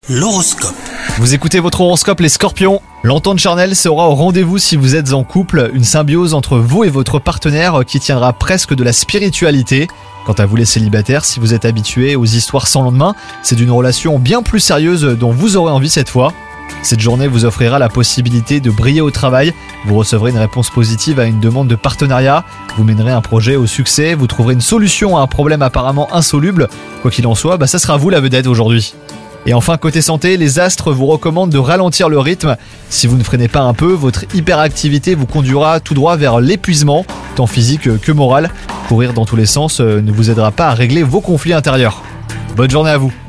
L'horoscope. Vous écoutez votre horoscope les Scorpions. L'entente charnelle sera au rendez-vous si vous êtes en couple, une symbiose entre vous et votre partenaire qui tiendra presque de la spiritualité. Quant à vous les célibataires, si vous êtes habitués aux histoires sans lendemain, c'est d'une relation bien plus sérieuse dont vous aurez envie cette fois. Cette journée vous offrira la possibilité de briller au travail, vous recevrez une réponse positive à une demande de partenariat, vous mènerez un projet au succès, vous trouverez une solution à un problème apparemment insoluble. Quoi qu'il en soit, ça sera vous la vedette aujourd'hui. Et enfin, côté santé, les astres vous recommandent de ralentir le rythme. Si vous ne freinez pas un peu, votre hyperactivité vous conduira tout droit vers l'épuisement, tant physique que moral. Courir dans tous les sens ne vous aidera pas à régler vos conflits intérieurs. Bonne journée à vous.